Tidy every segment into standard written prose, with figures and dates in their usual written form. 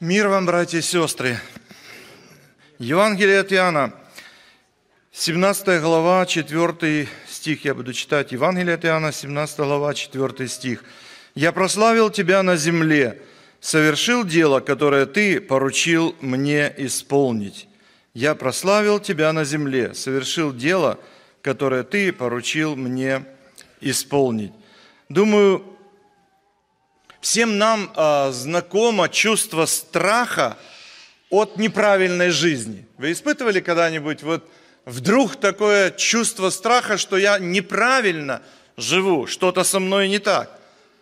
Мир вам, братья и сестры. Евангелие от Иоанна, 17 глава, 4 стих. Я буду читать Евангелие от Иоанна, 17 глава, 4 стих. «Я прославил Тебя на земле, совершил дело, которое Ты поручил мне исполнить». Я прославил Тебя на земле, совершил дело, которое Ты поручил мне исполнить. Думаю, всем нам знакомо чувство страха от неправильной жизни. Вы испытывали когда-нибудь вдруг такое чувство страха, что я неправильно живу, что-то со мной не так?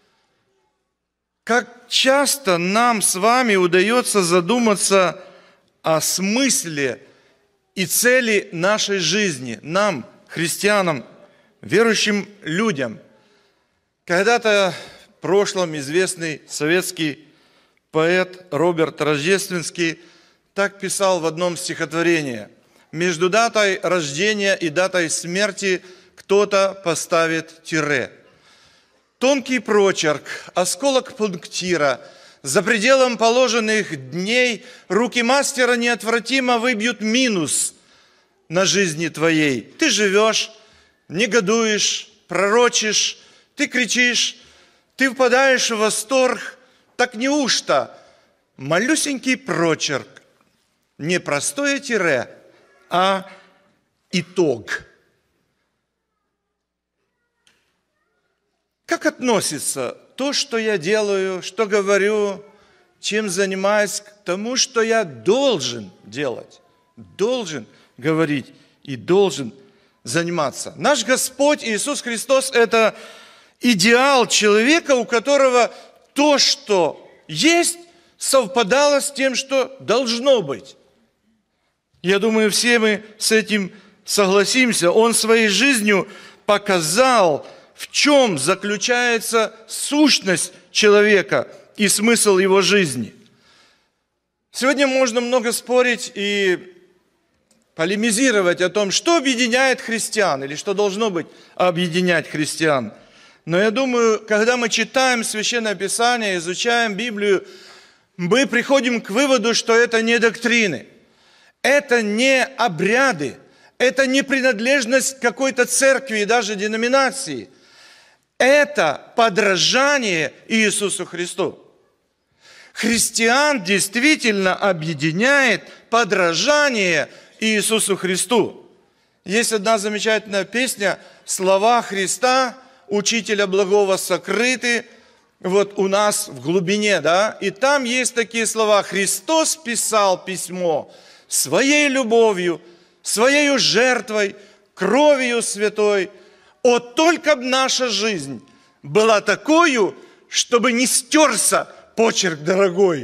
Как часто нам с вами удается задуматься о смысле и цели нашей жизни, нам, христианам, верующим людям. Когда-то в прошлом известный советский поэт Роберт Рождественский так писал в одном стихотворении: «Между датой рождения и датой смерти кто-то поставит тире. Тонкий прочерк, осколок пунктира, за пределом положенных дней руки мастера неотвратимо выбьют минус на жизни твоей. Ты живешь, негодуешь, пророчишь, ты кричишь, ты впадаешь в восторг. Так неужто малюсенький прочерк, не простое тире, а итог?» Как относится то, что я делаю, что говорю, чем занимаюсь, к тому, что я должен делать, должен говорить и должен заниматься? Наш Господь Иисус Христос – это идеал человека, у которого то, что есть, совпадало с тем, что должно быть. Я думаю, все мы с этим согласимся. Он своей жизнью показал, в чем заключается сущность человека и смысл его жизни. Сегодня можно много спорить и полемизировать о том, что объединяет христиан или что должно быть объединять христиан. Но я думаю, когда мы читаем Священное Писание, изучаем Библию, мы приходим к выводу, что это не доктрины, это не обряды, это не принадлежность к какой-то церкви и даже деноминации. Это подражание Иисусу Христу. Христиан действительно объединяет подражание Иисусу Христу. Есть одна замечательная песня «Слова Христа, Учителя благого, сокрыты у нас в глубине». Да? И там есть такие слова: «Христос писал письмо своей любовью, своей жертвой, кровью святой. О, только б наша жизнь была такою, чтобы не стерся почерк дорогой».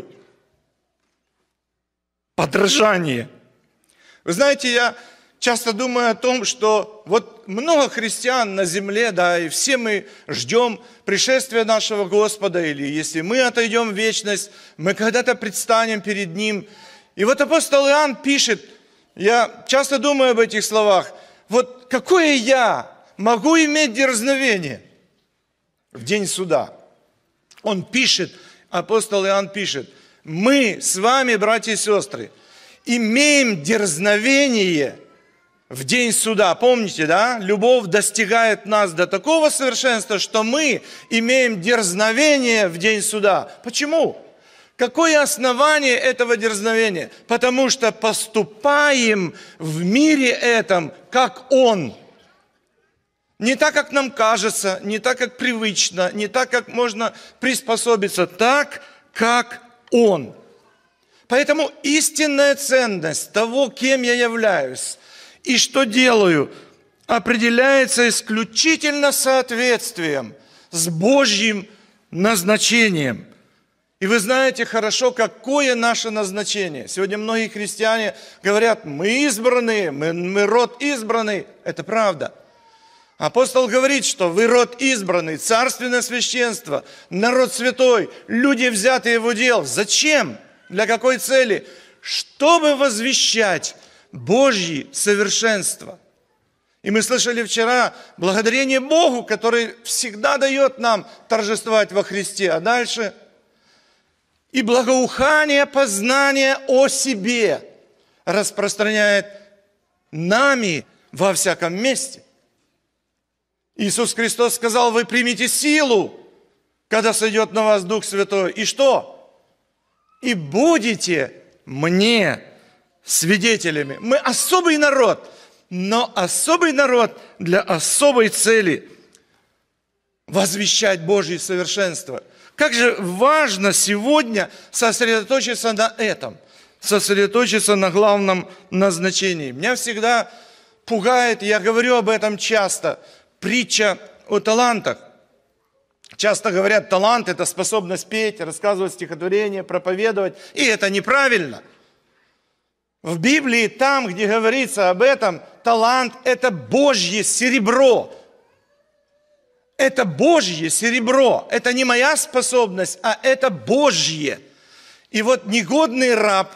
Подражание. Вы знаете, я часто думаю о том, что много христиан на земле, да, и все мы ждем пришествия нашего Господа, или если мы отойдем в вечность, мы когда-то предстанем перед Ним. И апостол Иоанн пишет, я часто думаю об этих словах, какое я могу иметь дерзновение в день суда? Он пишет, апостол Иоанн пишет: мы с вами, братья и сестры, имеем дерзновение в день суда. Помните, да? Любовь достигает нас до такого совершенства, что мы имеем дерзновение в день суда. Почему? Какое основание этого дерзновения? Потому что поступаем в мире этом, как Он. Не так, как нам кажется, не так, как привычно, не так, как можно приспособиться, так, как Он. Поэтому истинная ценность того, кем я являюсь и что делаю, определяется исключительно соответствием с Божьим назначением. И вы знаете хорошо, какое наше назначение. Сегодня многие христиане говорят: мы избранные, мы род избранный. Это правда. Апостол говорит, что вы род избранный, царственное священство, народ святой, люди, взятые в удел. Зачем? Для какой цели? Чтобы возвещать Божье совершенство. И мы слышали вчера благодарение Богу, который всегда дает нам торжествовать во Христе. А дальше и благоухание познания о себе распространяет нами во всяком месте. Иисус Христос сказал: вы примите силу, когда сойдет на вас Дух Святой. И что? И будете мне свидетелями. Мы особый народ, но особый народ для особой цели – возвещать Божье совершенство. Как же важно сегодня сосредоточиться на этом, сосредоточиться на главном назначении. Меня всегда пугает, я говорю об этом часто, притча о талантах. Часто говорят, талант – это способность петь, рассказывать стихотворения, проповедовать. И это неправильно. В Библии, там, где говорится об этом, талант – это Божье серебро. Это Божье серебро. Это не моя способность, а это Божье. И вот негодный раб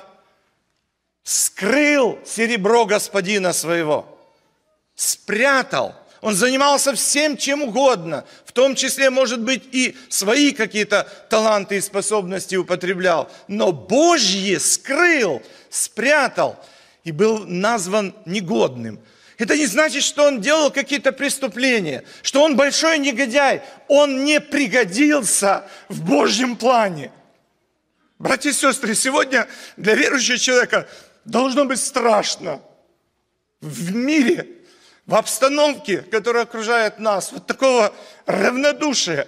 скрыл серебро господина своего, спрятал. Он занимался всем, чем угодно, в том числе, может быть, и свои какие-то таланты и способности употреблял. Но Божье скрыл, спрятал и был назван негодным. Это не значит, что он делал какие-то преступления, что он большой негодяй. Он не пригодился в Божьем плане. Братья и сестры, сегодня для верующего человека должно быть страшно в мире, в обстановке, которая окружает нас, вот такого равнодушия.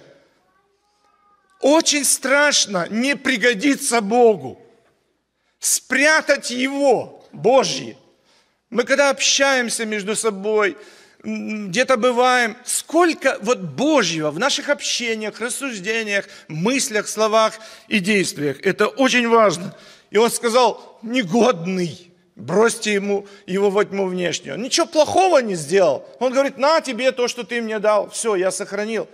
Очень страшно не пригодиться Богу, спрятать Его, Божье. Мы когда общаемся между собой, где-то бываем, сколько вот Божьего в наших общениях, рассуждениях, мыслях, словах и действиях. Это очень важно. И он сказал: негодный. Бросьте ему его во тьму внешнюю. Он ничего плохого не сделал. Он говорит: на тебе то, что ты мне дал. Все, я сохранил.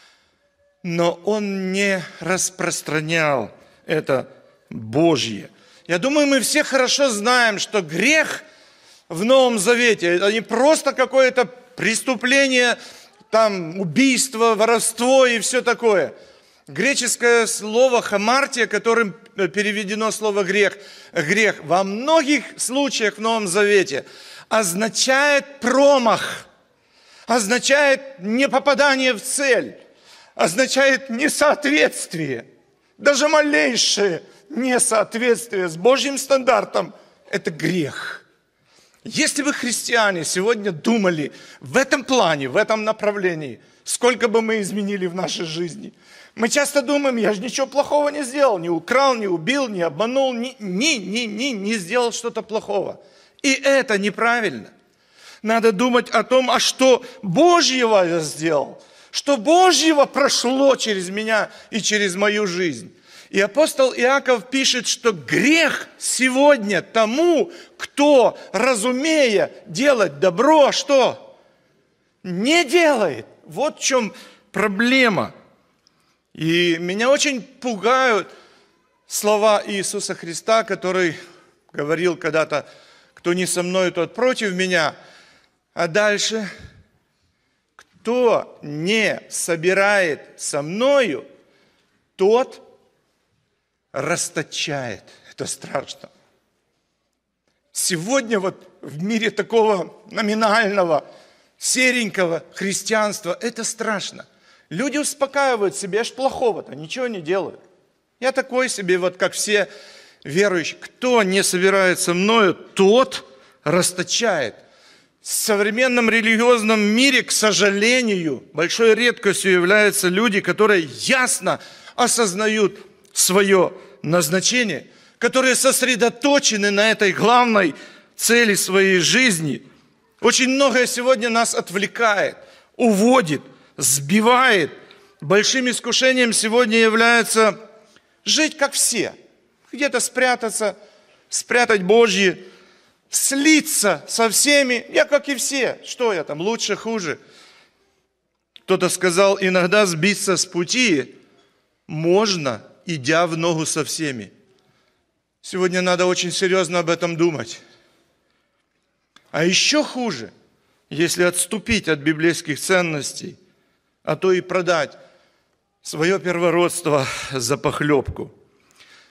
Но он не распространял это Божье. Я думаю, мы все хорошо знаем, что грех в Новом Завете – это не просто какое-то преступление, там, убийство, воровство и все такое. Греческое слово «хамартия», которым переведено слово «грех», во многих случаях в Новом Завете означает промах, означает непопадание в цель, означает несоответствие. Даже малейшее несоответствие с Божьим стандартом – это грех. Если бы христиане сегодня думали в этом плане, в этом направлении, сколько бы мы изменили в нашей жизни. Мы часто думаем: я же ничего плохого не сделал, не украл, не убил, не обманул, не сделал что-то плохого. И это неправильно. Надо думать о том, а что Божьего я сделал, что Божьего прошло через меня и через мою жизнь. И апостол Иаков пишет, что грех сегодня тому, кто, разумея делать добро, что? Не делает. Вот в чем проблема. И меня очень пугают слова Иисуса Христа, который говорил когда-то: кто не со мной, тот против меня. А дальше: кто не собирает со мною, тот расточает. Это страшно. Сегодня вот в мире такого номинального, серенького христианства это страшно. Люди успокаивают себя: я ж плохого-то ничего не делаю. Я такой себе, вот как все верующие. Кто не собирает со мною, тот расточает. В современном религиозном мире, к сожалению, большой редкостью являются люди, которые ясно осознают свое назначение, которые сосредоточены на этой главной цели своей жизни. Очень многое сегодня нас отвлекает, уводит, сбивает. Большим искушением сегодня является жить как все. Где-то спрятаться, спрятать Божье, слиться со всеми. Я как и все. Что я там, лучше, хуже? Кто-то сказал: иногда сбиться с пути можно, идя в ногу со всеми. Сегодня надо очень серьезно об этом думать. А еще хуже, если отступить от библейских ценностей, а то и продать свое первородство за похлебку.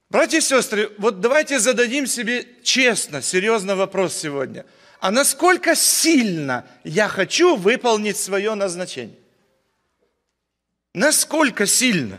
Братья и сестры, вот давайте зададим себе честно, серьезно вопрос сегодня. А насколько сильно я хочу выполнить свое назначение? Насколько сильно?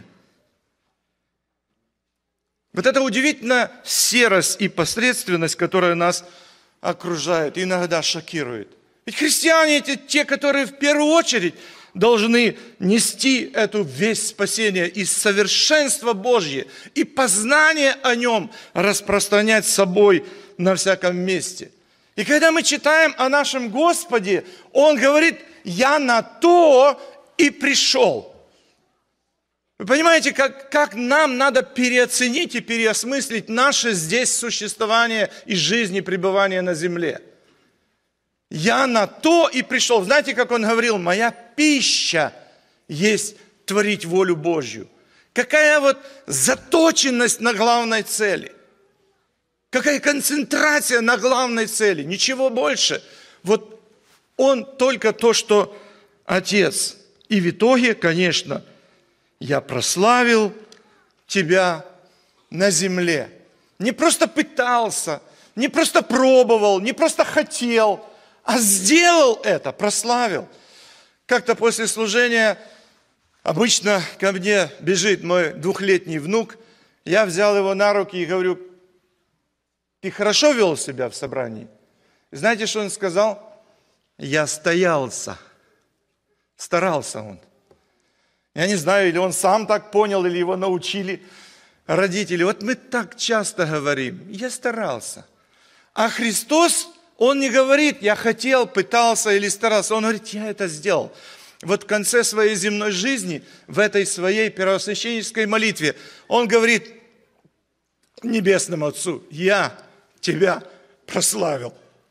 Вот эта удивительная серость и посредственность, которая нас окружает, иногда шокирует. Ведь христиане – это те, которые в первую очередь должны нести эту весть спасения и совершенство Божье, и познание о Нем распространять собой на всяком месте. И когда мы читаем о нашем Господе, Он говорит: «Я на то и пришел». Вы понимаете, как нам надо переоценить и переосмыслить наше здесь существование и жизнь и пребывание на земле. Я на то и пришел. Знаете, как он говорил: моя пища есть творить волю Божью. Какая вот заточенность на главной цели. Какая концентрация на главной цели. Ничего больше. Вот он только то, что Отец. И в итоге, конечно, я прославил тебя на земле. Не просто пытался, не просто пробовал, не просто хотел, а сделал это, прославил. Как-то после служения обычно ко мне бежит мой 2-летний внук. Я взял его на руки и говорю: ты хорошо вел себя в собрании? И знаете, что он сказал? Я стоялся. Старался он. Я не знаю, или он сам так понял, или его научили родители. Вот мы так часто говорим: я старался. А Христос, Он не говорит: я хотел, пытался или старался. Он говорит: я это сделал. Вот в конце своей земной жизни, в этой своей первосвященнической молитве, Он говорит Небесному Отцу: я тебя прославил.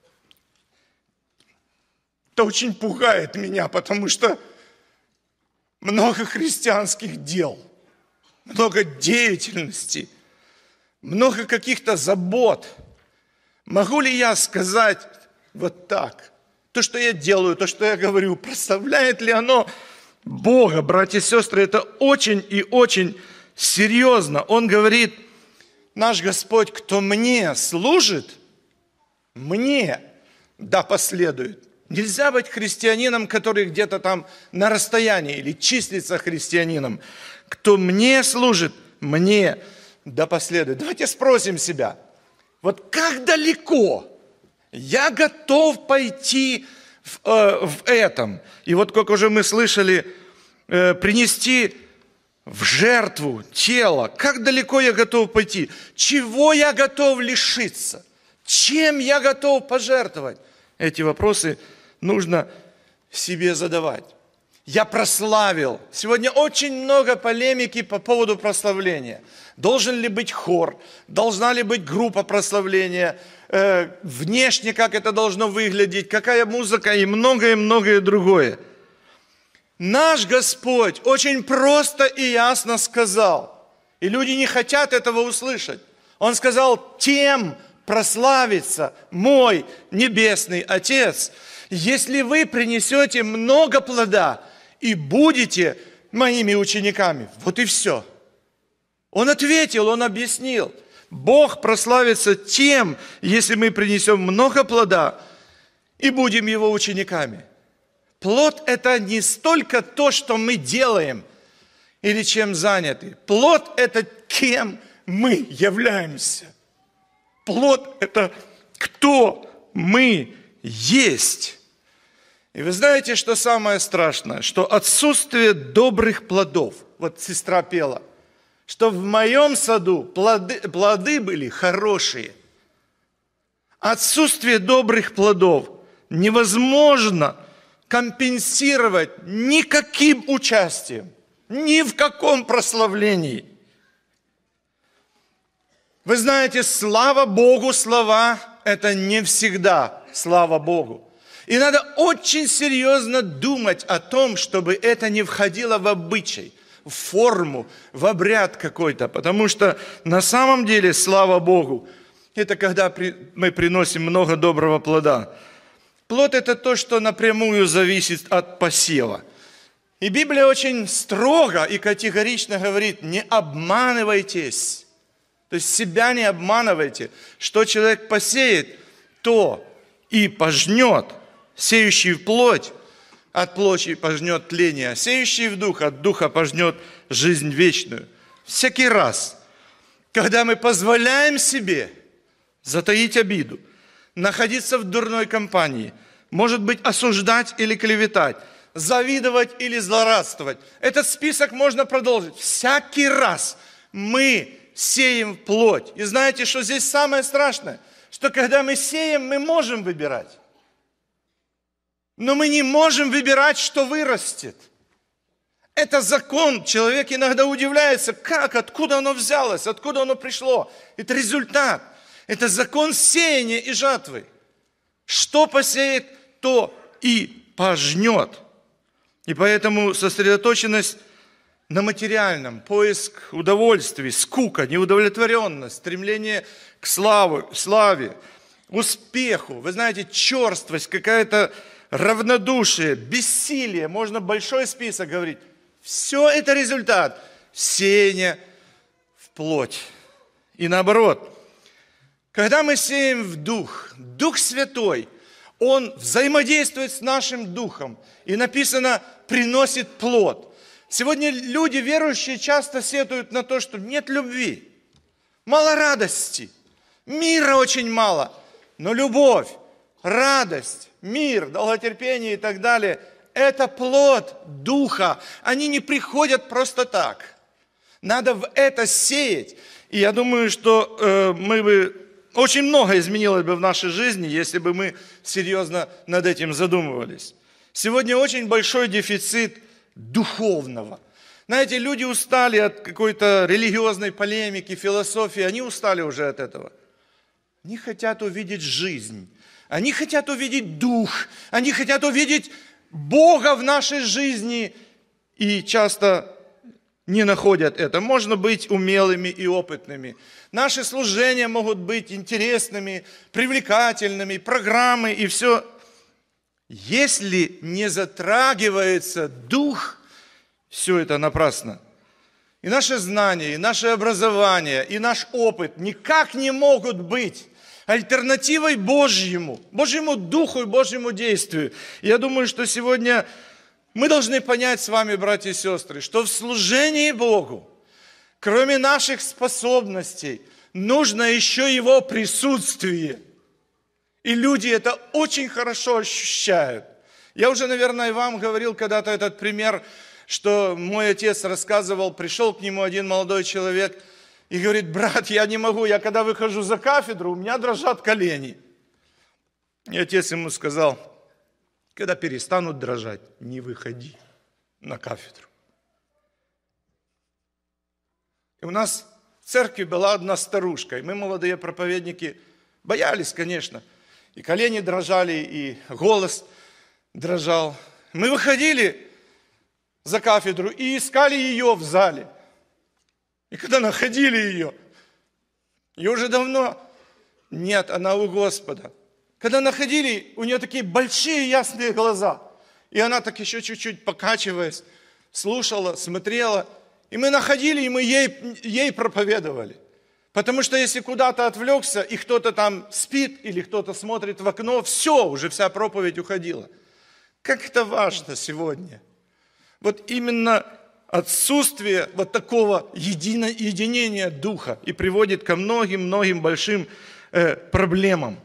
Это очень пугает меня, потому что много христианских дел, много деятельности, много каких-то забот. Могу ли я сказать вот так? То, что я делаю, то, что я говорю, прославляет ли оно Бога? Братья и сестры, это очень и очень серьезно. Он говорит: наш Господь, кто мне служит, мне да последует. Нельзя быть христианином, который где-то там на расстоянии, или числится христианином. Кто мне служит, мне да последует. Давайте спросим себя, вот как далеко я готов пойти в этом? И вот как уже мы слышали, принести в жертву тело. Как далеко я готов пойти? Чего я готов лишиться? Чем я готов пожертвовать? Эти вопросы нужно себе задавать. Я прославил. Сегодня очень много полемики по поводу прославления. Должен ли быть хор? Должна ли быть группа прославления? Внешне как это должно выглядеть? Какая музыка? И многое другое. Наш Господь очень просто и ясно сказал. И люди не хотят этого услышать. Он сказал: тем прославится мой небесный Отец, если вы принесете много плода и будете моими учениками. Вот и все. Он ответил, он объяснил. Бог прославится тем, если мы принесем много плода и будем его учениками. Плод – это не столько то, что мы делаем или чем заняты. Плод – это кем мы являемся. Плод – это кто мы есть. И вы знаете, что самое страшное? Что отсутствие добрых плодов. Вот сестра пела, что в моем саду плоды были хорошие. Отсутствие добрых плодов невозможно компенсировать никаким участием, ни в каком прославлении. Вы знаете, слава Богу, слова – это не всегда слава Богу. И надо очень серьезно думать о том, чтобы это не входило в обычай, в форму, в обряд какой-то. Потому что на самом деле, слава Богу, это когда мы приносим много доброго плода. Плод – это то, что напрямую зависит от посева. И Библия очень строго и категорично говорит: не обманывайтесь. То есть себя не обманывайте. Что человек посеет, то и пожнет. Сеющий в плоть от плоти пожнет тление, а сеющий в дух от духа пожнет жизнь вечную. Всякий раз, когда мы позволяем себе затаить обиду, находиться в дурной компании, может быть, осуждать или клеветать, завидовать или злорадствовать. Этот список можно продолжить. Всякий раз мы сеем в плоть. И знаете, что здесь самое страшное? Что когда мы сеем, мы можем выбирать. Но мы не можем выбирать, что вырастет. Это закон. Человек иногда удивляется, как, откуда оно взялось, откуда оно пришло. Это результат. Это закон сеяния и жатвы. Что посеет, то и пожнет. И поэтому сосредоточенность на материальном, поиск удовольствий, скука, неудовлетворенность, стремление к славе, успеху. Вы знаете, черствость, какая-то равнодушие, бессилие. Можно большой список говорить. Все это результат сеяния в плоть. И наоборот, когда мы сеем в дух, Дух Святой, Он взаимодействует с нашим духом. И написано, приносит плод. Сегодня люди, верующие, часто сетуют на то, что нет любви, мало радости, мира очень мало. Но любовь, радость, мир, долготерпение и так далее – это плод духа. Они не приходят просто так. Надо в это сеять. И я думаю, что очень много изменилось бы в нашей жизни, если бы мы серьезно над этим задумывались. Сегодня очень большой дефицит духовного. Знаете, люди устали от какой-то религиозной полемики, философии. Они устали уже от этого. Они хотят увидеть жизнь. Они хотят увидеть дух. Они хотят увидеть Бога в нашей жизни. И часто не находят это. Можно быть умелыми и опытными. Наши служения могут быть интересными, привлекательными, программы и все. Если не затрагивается дух, все это напрасно. И наше знание, и наше образование, и наш опыт никак не могут быть альтернативой Божьему Духу и Божьему действию. Я думаю, что сегодня мы должны понять с вами, братья и сестры, что в служении Богу, кроме наших способностей, нужно еще Его присутствие. И люди это очень хорошо ощущают. Я уже, наверное, вам говорил когда-то этот пример, что мой отец рассказывал, пришел к нему один молодой человек и говорит: брат, я не могу, я когда выхожу за кафедру, у меня дрожат колени. И отец ему сказал: когда перестанут дрожать, не выходи на кафедру. И у нас в церкви была одна старушка, и мы, молодые проповедники, боялись, конечно. И колени дрожали, и голос дрожал. Мы выходили за кафедру и искали ее в зале. И когда находили ее уже давно нет, она у Господа. Когда находили, у нее такие большие ясные глаза. И она так еще чуть-чуть покачиваясь, слушала, смотрела. И мы находили, и мы ей проповедовали. Потому что если куда-то отвлекся, и кто-то там спит, или кто-то смотрит в окно, все, уже вся проповедь уходила. Как это важно сегодня. Вот именно отсутствие вот такого единения духа и приводит ко многим большим проблемам.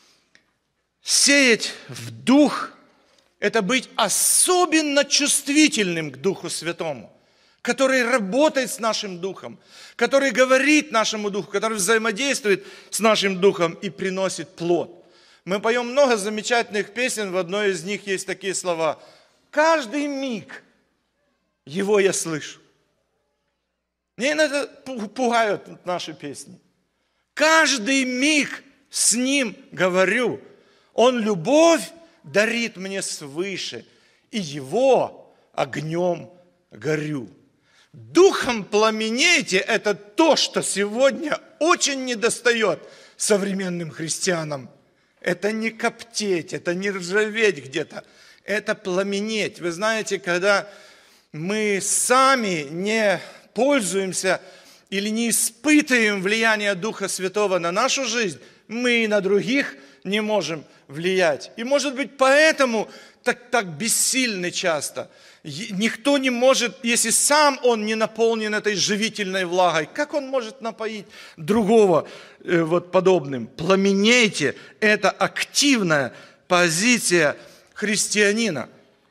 Сеять в дух – это быть особенно чувствительным к Духу Святому, который работает с нашим духом, который говорит нашему духу, который взаимодействует с нашим духом и приносит плод. Мы поем много замечательных песен, в одной из них есть такие слова: «Каждый миг Его я слышу». Мне иногда пугают наши песни. Каждый миг с Ним говорю. Он любовь дарит мне свыше, и Его огнем горю. Духом пламенейте – это то, что сегодня очень недостает современным христианам. Это не коптеть, это не ржаветь где-то, это пламенеть. Вы знаете, когда мы сами не пользуемся или не испытываем влияние Духа Святого на нашу жизнь, мы и на других не можем влиять. И, может быть, поэтому так бессильны часто. Никто не может, если сам он не наполнен этой живительной влагой, как он может напоить другого подобным? Пламенейте – это активная позиция христианина.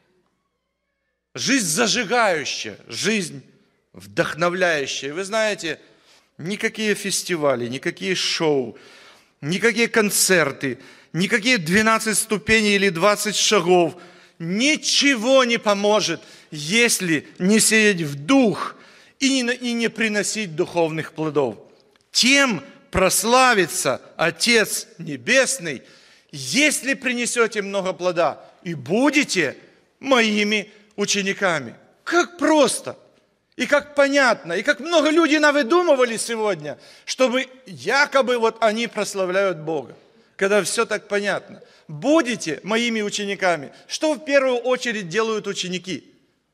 Жизнь зажигающая, жизнь вдохновляющая. Вы знаете, никакие фестивали, никакие шоу, никакие концерты, никакие 12 ступеней или 20 шагов ничего не поможет, если не сеять в дух и не приносить духовных плодов. Тем прославится Отец Небесный, если принесете много плода и будете моими учениками. Как просто, и как понятно, и как много людей навыдумывали сегодня, чтобы якобы они прославляют Бога. Когда все так понятно. Будете моими учениками. Что в первую очередь делают ученики?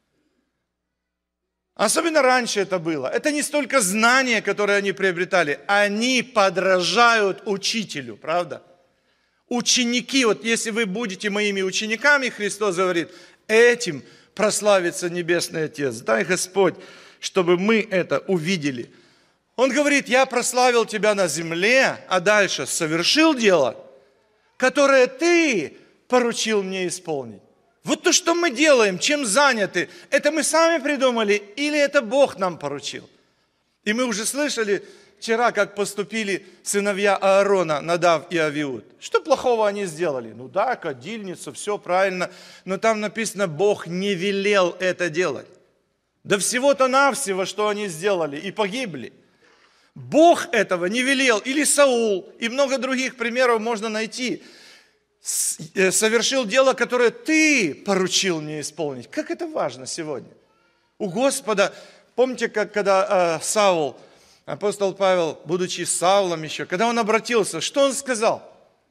Особенно раньше это было. Это не столько знания, которые они приобретали. Они подражают учителю, правда? Ученики, если вы будете моими учениками, Христос говорит, этим прославится Небесный Отец. Дай, Господь, чтобы мы это увидели. Он говорит, я прославил тебя на земле, а дальше совершил дело, которое ты поручил мне исполнить. Вот то, что мы делаем, чем заняты, это мы сами придумали или это Бог нам поручил? И мы уже слышали вчера, как поступили сыновья Аарона, Надав и Авиуд. Что плохого они сделали? Ну да, кадильница, все правильно, но там написано, Бог не велел это делать. Да всего-то навсего, что они сделали, и погибли. Бог этого не велел, или Саул, и много других примеров можно найти. Совершил дело, которое ты поручил мне исполнить. Как это важно сегодня. У Господа, помните, когда Саул, апостол Павел, будучи Саулом еще, когда он обратился, что он сказал?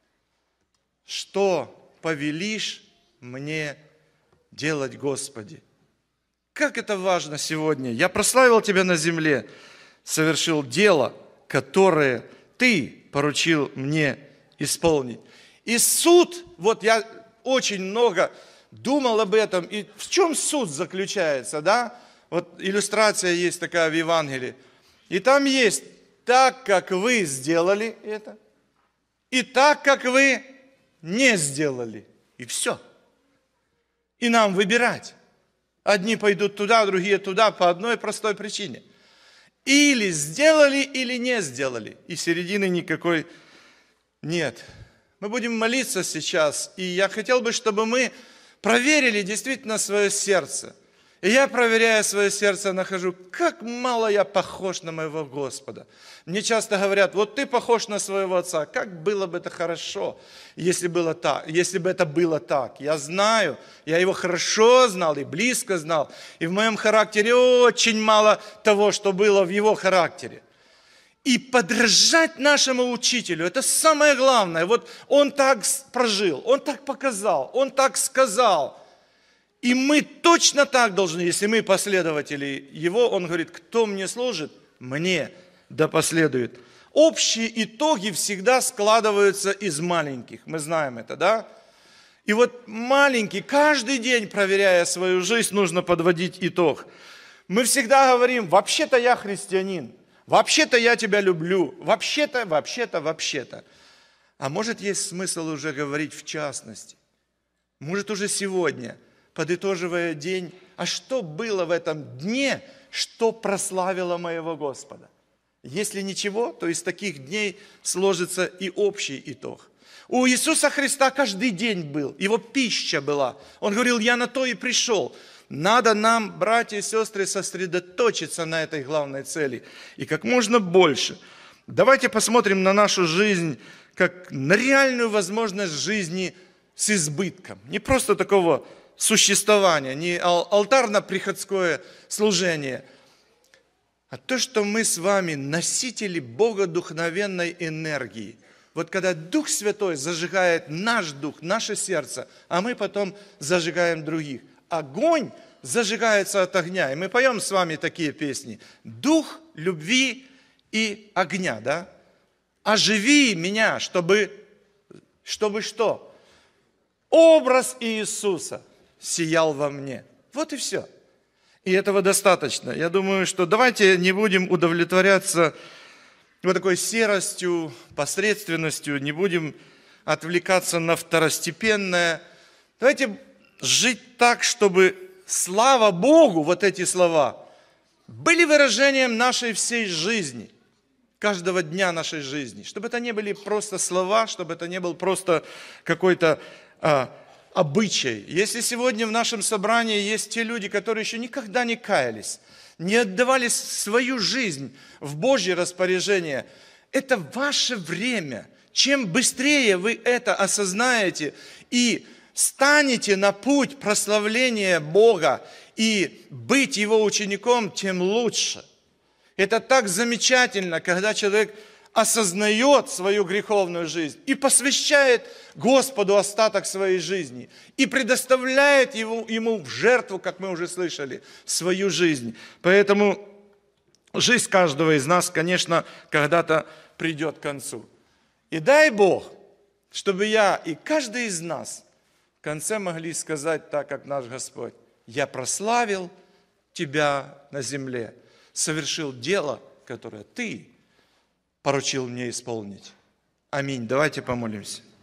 Что повелишь мне делать, Господи? Как это важно сегодня. Я прославил тебя на земле, совершил дело, которое ты поручил мне исполнить. И суд, я очень много думал об этом, и в чем суд заключается, да? Иллюстрация есть такая в Евангелии. И там есть так, как вы сделали это, и так, как вы не сделали. И все. И нам выбирать. Одни пойдут туда, другие туда, по одной простой причине. Или сделали, или не сделали. И середины никакой нет. Мы будем молиться сейчас, и я хотел бы, чтобы мы проверили действительно свое сердце. И я, проверяя свое сердце, нахожу, как мало я похож на моего Господа. Мне часто говорят, ты похож на своего отца. Как было бы это хорошо, если бы это было так. Я знаю, я его хорошо знал и близко знал. И в моем характере очень мало того, что было в его характере. И подражать нашему учителю, это самое главное. Он так прожил, он так показал, он так сказал. И мы точно так должны, если мы последователи его, он говорит, кто мне служит, мне да последует. Общие итоги всегда складываются из маленьких, мы знаем это, да? И маленький, каждый день, проверяя свою жизнь, нужно подводить итог. Мы всегда говорим, вообще-то я христианин, вообще-то я тебя люблю, вообще-то. А может, есть смысл уже говорить в частности? Может, уже сегодня, подытоживая день, а что было в этом дне, что прославило моего Господа? Если ничего, то из таких дней сложится и общий итог. У Иисуса Христа каждый день был, его пища была. Он говорил, я на то и пришел. Надо нам, братья и сестры, сосредоточиться на этой главной цели. И как можно больше. Давайте посмотрим на нашу жизнь, как на реальную возможность жизни с избытком. Не просто такого существования, не алтарно-приходское служение, а то, что мы с вами носители богодухновенной энергии. Когда Дух Святой зажигает наш дух, наше сердце, а мы потом зажигаем других. Огонь зажигается от огня. И мы поем с вами такие песни. Дух любви и огня, да? Оживи меня, чтобы что? Образ Иисуса сиял во мне. Вот и все. И этого достаточно. Я думаю, что давайте не будем удовлетворяться вот такой серостью, посредственностью, не будем отвлекаться на второстепенное. Давайте жить так, чтобы слава Богу, вот эти слова, были выражением нашей всей жизни, каждого дня нашей жизни. Чтобы это не были просто слова, чтобы это не был просто какой-то обычай. Если сегодня в нашем собрании есть те люди, которые еще никогда не каялись, не отдавали свою жизнь в Божье распоряжение, это ваше время. Чем быстрее вы это осознаете и станете на путь прославления Бога и быть Его учеником, тем лучше. Это так замечательно, когда человек осознает свою греховную жизнь и посвящает Господу остаток своей жизни и предоставляет Ему в жертву, как мы уже слышали, свою жизнь. Поэтому жизнь каждого из нас, конечно, когда-то придет к концу. И дай Бог, чтобы я и каждый из нас в конце могли сказать так, как наш Господь: «Я прославил Тебя на земле, совершил дело, которое Ты поручил мне исполнить». Аминь. Давайте помолимся.